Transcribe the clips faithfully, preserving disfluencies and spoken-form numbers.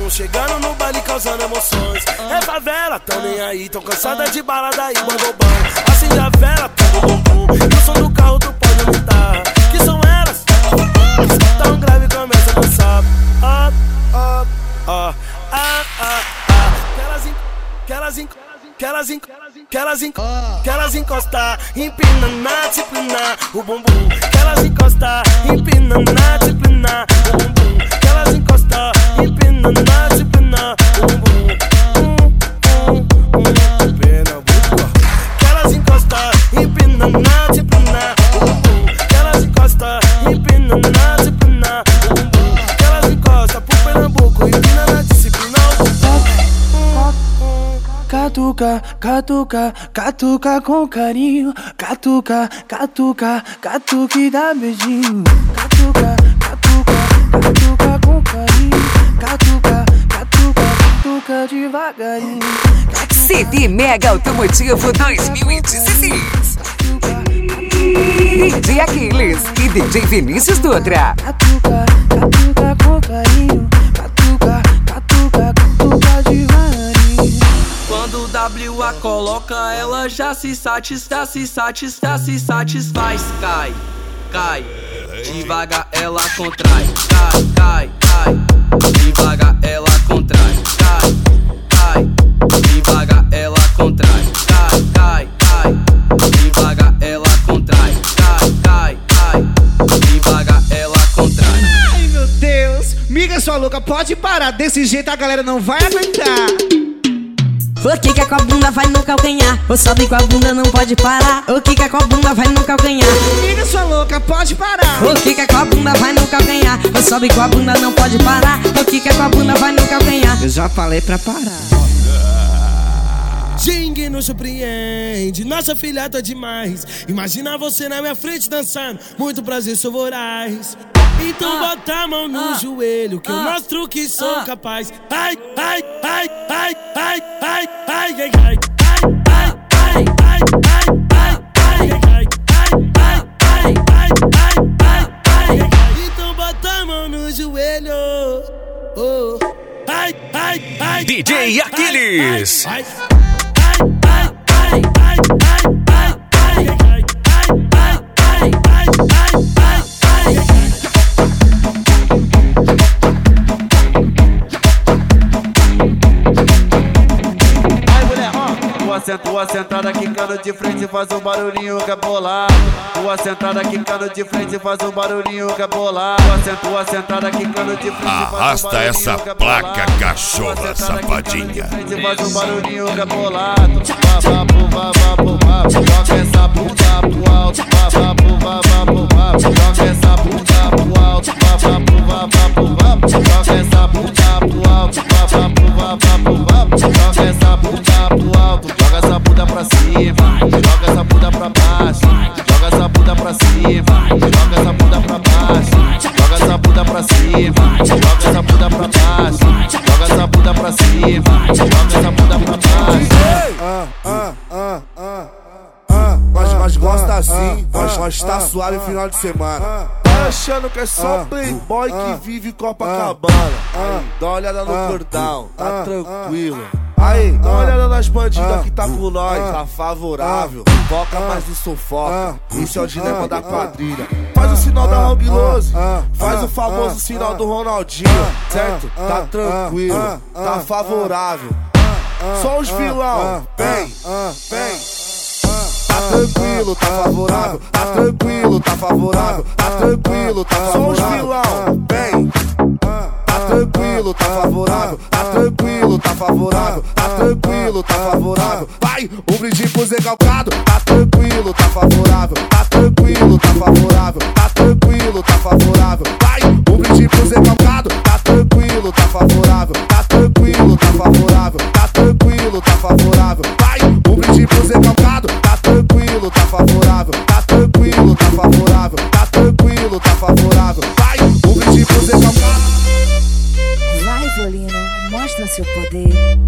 bumbum. Chegando no baile causando emoções. É favela, tão nem aí, tão cansada de balada e bangobão. Acende a vela, pega o bumbum. E o som do carro tu pode aumentar. Que são elas? Tão grave começa a dançar. Up, up, up, ah, ah, ah. Que elas en... Que elas en... Que elas en... Que elas, en... que elas encostar, empina na disciplina, o bumbum. Que elas encostar, empina na disciplina, o bumbum. Que elas encostar, empina na disciplina, o bumbum. Um, um, um, pena, bumbum. Que elas encostar, empina na disciplina, o bumbum. Que elas encostar, empina na disciplina, o bumbum. Que elas encostar pro Pernambuco, empina na disciplina, o bumbum. Catuca, catuca, catuca com carinho. Catuca, catuca, catuca e dá beijinho. Catuca, catuca, catuca com carinho. Catuca, catuca, catuca devagarinho. C D Mega Automotivo dois mil e dezesseis. D J Aquiles e D J Vinícius Dutra. Catuca, catuca com carinho. Catuca, catuca, catuca devagarinho. Quando o W A coloca, ela já se satisfaz, se satisfaz, se satisfaz. Cai, cai, devagar ela contrai. Cai, cai, cai, devagar ela contrai. Cai, cai, devagar ela contrai. Cai, cai, cai, devagar ela contrai. Cai, cai, cai, devagar ela contrai. Ai meu Deus, miga sua louca, pode parar, desse jeito a galera não vai aguentar. O quica com a bunda vai no calcanhar. O sobe com a bunda não pode parar. O quica com a bunda vai no calcanhar. Miga sua louca, pode parar. O quica com a bunda vai no calcanhar. O sobe com a bunda não pode parar. O quica com a bunda vai no calcanhar. Eu já falei pra parar. Jingue nos surpreende, nossa filha tá demais. Imagina você na minha frente dançando, muito prazer, sou voraz. Então ah, bota a mão no ah, joelho, que ah, eu mostro que sou ah, capaz. Ai, ai, ai, ai, ai, ai, ai, ai, ai, ai, ai, ai, ai, ai, ai, ai, ai, ai. Então bota a mão no joelho. Oh, ai, ai, ai. D J Aquiles. Ai, ai, ai, ai, ai, ai, ai, ai, ai, ai, ai, ai. Tua sentada quicando de frente faz um barulhinho que é bolado. Tua sentada quicando de frente faz um barulhinho que é bolado. Tua sentada quicando de frente arrasta essa placa, cachorra safadinha. Faz um barulhinho que é bolado. Bababu, bababu, bababu. Joga essa bunda pro alto. Bababu, bababu, bababu. Joga essa bunda pro alto. Bababu, bababu, bababu. Joga essa bunda pro alto. Bababu, bababu, bababu. Joga essa bunda pro alto. Joga essa bunda pra cima, joga essa bunda pra baixo, joga essa bunda pra cima, joga essa bunda pra baixo, joga essa bunda pra cima, joga essa bunda pra baixo, joga essa bunda pra cima, joga essa bunda pra baixo. Ah, ah, ah, ah, ah, mas, mas gosta assim, mas, mas tá suave final de semana. Tá achando que é só playboy que vive Copacabana? Dá uma olhada no cordão, tá tranquilo. Aí, dá uma olhada nas bandidas que tá com nós, tá favorável. Foca mais no sufoca, isso é o dilema da quadrilha. Faz o sinal da Hong Lose, faz o famoso sinal do Ronaldinho, certo? Tá tranquilo, tá favorável. Só os vilão, vem, vem. Tá tranquilo, tá favorável, tá tranquilo, tá favorável, tá tranquilo, tá favorável. Só os vilão, vem. Tá tranquilo, tá favorável, tá tranquilo, tá favorável, tá tranquilo, tá favorável. Vai, um brinde pro Zé Calcado, tá tranquilo, tá favorável, tá tranquilo, tá favorável, tá tranquilo, tá favorável. Vai, um brinde pro Zé Calcado, tá tranquilo, tá favorável, tá tranquilo, tá favorável, tá tranquilo, tá favorável. Vai, um brinde pro Zé Calcado, tá tranquilo, tá favorável, tá tranquilo, tá favorável, tá tranquilo, tá favorável. Vai, um brinde pro Zé Calcado. Vai, violino, mostra seu poder.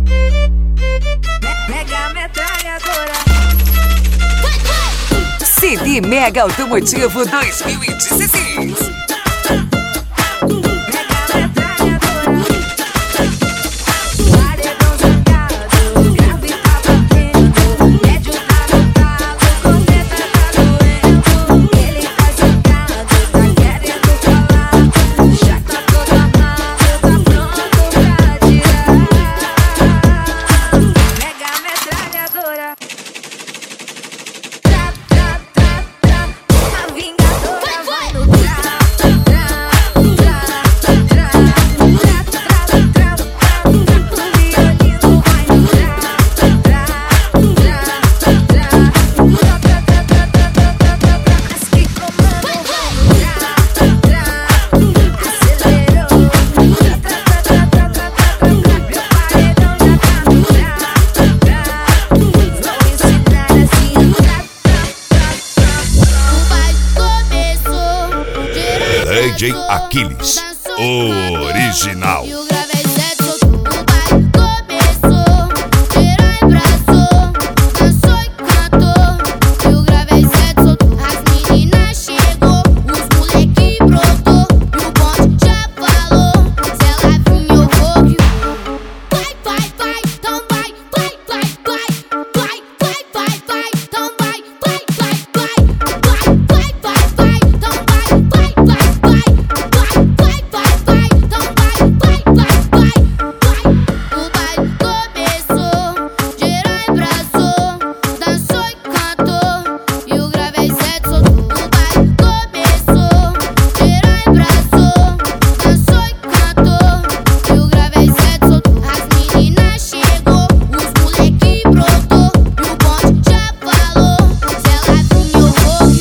Pega a metralhadora. C D Mega Automotivo dois mil e dezesseis. Pega a metralhadora. Aquiles, original.